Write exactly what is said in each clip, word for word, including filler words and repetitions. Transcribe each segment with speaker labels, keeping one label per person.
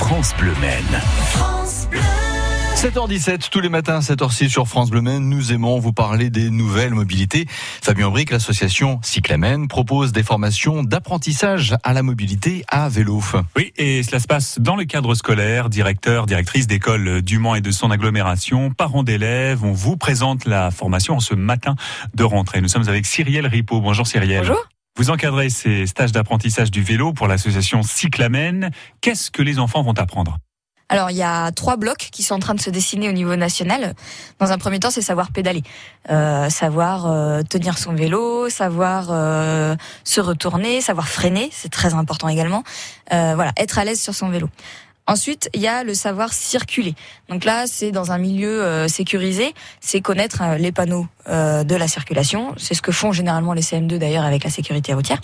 Speaker 1: France Bleu Maine. France Bleu. sept heures dix-sept, tous les matins, sept heures six sur France Bleu Maine, nous aimons vous parler des nouvelles mobilités. Fabien Bric, l'association Cyclamen, propose des formations d'apprentissage à la mobilité à vélo.
Speaker 2: Oui, et cela se passe dans le cadre scolaire. Directeur, directrice d'école du Mans et de son agglomération, parents d'élèves, on vous présente la formation en ce matin de rentrée. Nous sommes avec Cyrielle Ripaud. Bonjour Cyrielle.
Speaker 3: Bonjour.
Speaker 2: Vous encadrez ces stages d'apprentissage du vélo pour l'association Cyclamen. Qu'est-ce que les enfants vont apprendre ?
Speaker 3: Alors, il y a trois blocs qui sont en train de se dessiner au niveau national. Dans un premier temps, c'est savoir pédaler, euh, savoir euh, tenir son vélo, savoir euh, se retourner, savoir freiner, c'est très important également. Euh, voilà, être à l'aise sur son vélo. Ensuite, il y a le savoir circuler. Donc là, c'est dans un milieu euh, sécurisé, c'est connaître euh, les panneaux euh, de la circulation. C'est ce que font généralement les C M deux d'ailleurs avec la sécurité routière.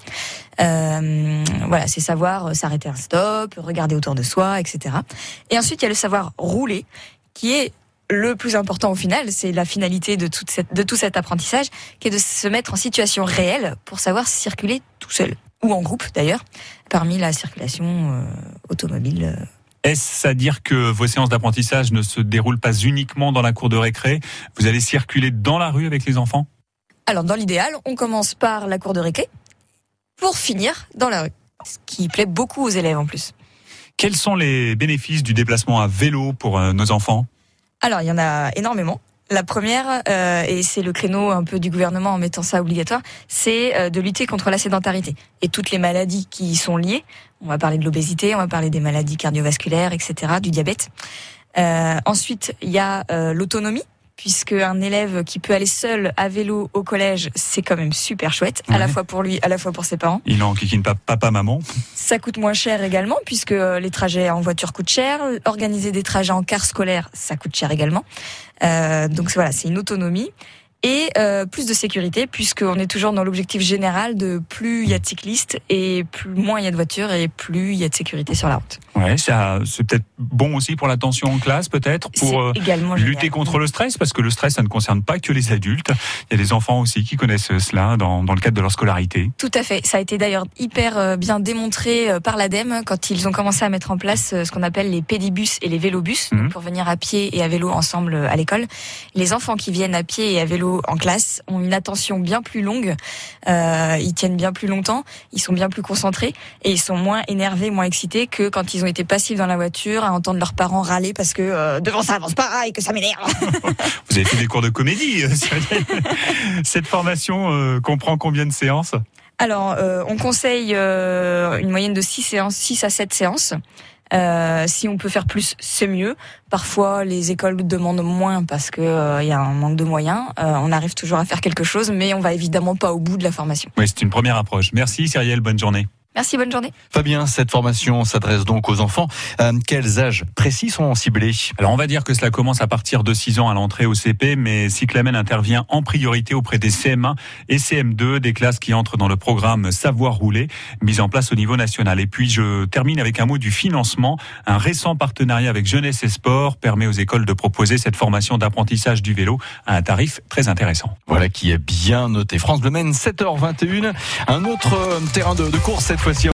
Speaker 3: Euh, voilà, c'est savoir euh, s'arrêter un stop, regarder autour de soi, et cetera. Et ensuite, il y a le savoir rouler, qui est le plus important au final. C'est la finalité de, toute cette, de tout cet apprentissage, qui est de se mettre en situation réelle pour savoir circuler tout seul, ou en groupe d'ailleurs, parmi la circulation euh, automobile. Euh,
Speaker 2: Est-ce à dire que vos séances d'apprentissage ne se déroulent pas uniquement dans la cour de récré ? Vous allez circuler dans la rue avec les enfants ?
Speaker 3: Alors, dans l'idéal, on commence par la cour de récré pour finir dans la rue, ce qui plaît beaucoup aux élèves en plus.
Speaker 2: Quels sont les bénéfices du déplacement à vélo pour euh, nos enfants ?
Speaker 3: Alors, il y en a énormément. La première, euh, et c'est le créneau un peu du gouvernement en mettant ça obligatoire, c'est euh, de lutter contre la sédentarité et toutes les maladies qui y sont liées. On va parler de l'obésité, on va parler des maladies cardiovasculaires, et cetera, du diabète. Euh, ensuite, il y a euh, l'autonomie, puisque un élève qui peut aller seul à vélo au collège, c'est quand même super chouette, ouais. À la fois pour lui, à la fois pour ses parents.
Speaker 2: Il n'enquiquine pas papa, maman.
Speaker 3: Ça coûte moins cher également, puisque les trajets en voiture coûtent cher. Organiser des trajets en car scolaire, ça coûte cher également. Euh, donc voilà, c'est une autonomie. Et euh, plus de sécurité, puisqu'on est toujours dans l'objectif général de plus il y a de cyclistes et plus moins il y a de voitures et plus il y a de série sur la route.
Speaker 2: Ouais, ça, c'est peut-être bon aussi pour l'attention en classe, peut-être, pour euh, lutter génial. contre le stress, parce que le stress, ça ne concerne pas que les adultes. Il y a des enfants aussi qui connaissent cela dans, dans le cadre de leur scolarité.
Speaker 3: Tout à fait. Ça a été d'ailleurs hyper bien démontré par l'ADEME quand ils ont commencé à mettre en place ce qu'on appelle les pédibus et les vélobus, mmh. pour venir à pied et à vélo ensemble à l'école. Les enfants qui viennent à pied et à vélo en classe ont une attention bien plus longue, euh, ils tiennent bien plus longtemps, ils sont bien plus concentrés et ils sont moins énervés, moins excités que quand ils ont été passifs dans la voiture à entendre leurs parents râler parce que euh, devant ça avance pas et que ça m'énerve.
Speaker 2: Vous avez fait des cours de comédie. Cette formation euh, comprend combien de séances ?
Speaker 3: Alors, euh, on conseille euh, une moyenne de six séances, six à sept séances. Euh, si on peut faire plus, c'est mieux. Parfois, les écoles demandent moins parce que euh, y a un manque de moyens. Euh, on arrive toujours à faire quelque chose, mais on va évidemment pas au bout de la formation.
Speaker 2: Oui, c'est une première approche. Merci Cyrielle, bonne journée.
Speaker 3: Merci, bonne journée.
Speaker 1: Fabien, cette formation s'adresse donc aux enfants. Euh, quels âges précis sont ciblés ?
Speaker 2: Alors, on va dire que cela commence à partir de six ans à l'entrée au C P, mais Cyclamen intervient en priorité auprès des C M un et C M deux, des classes qui entrent dans le programme Savoir rouler, mis en place au niveau national. Et puis, je termine avec un mot du financement. Un récent partenariat avec Jeunesse et Sport permet aux écoles de proposer cette formation d'apprentissage du vélo à un tarif très intéressant.
Speaker 1: Voilà qui est bien noté. France Bleu Maine, sept heures vingt et une. Un autre terrain de, de course cette fois-ci.